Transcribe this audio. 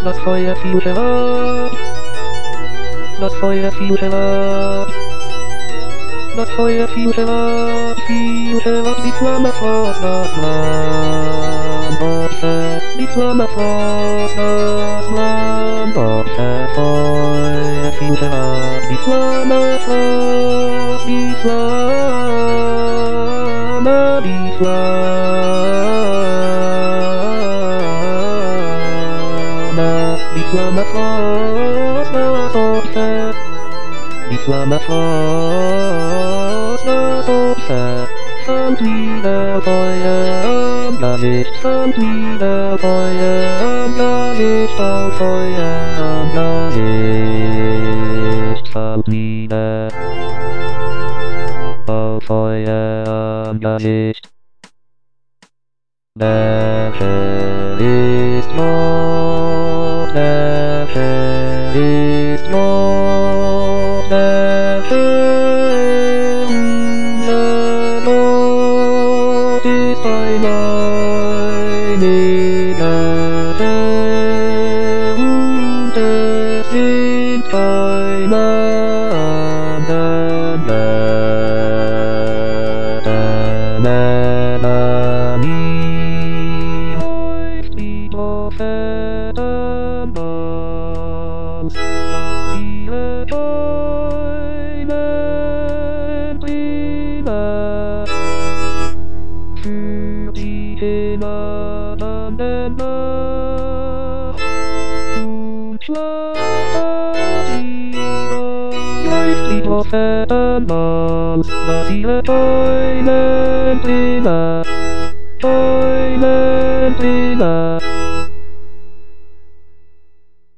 na swoje future, na swoje future, na swoje future, future, Bislama fos na slam, boże, Bislama fos na slam, boże, swoje future, Bislama fos, Bislama, Bislama fos na boże, Bislama fos na boże, Samtliwe Feuer am Licht, samtliwe Feuer am Licht, auch Feuer am Licht, samtlive, auch Feuer am Licht. Welche ist noch, welche ist noch, welche ist ein einiger, und es sind keine anderen Männer, die euch die Propheten waren, dass ihre Träume Briefe für die hinternden Nacht und Schlaftiere. Gleich die Propheten waren, dass ihre Träume Briefe, Träume Briefe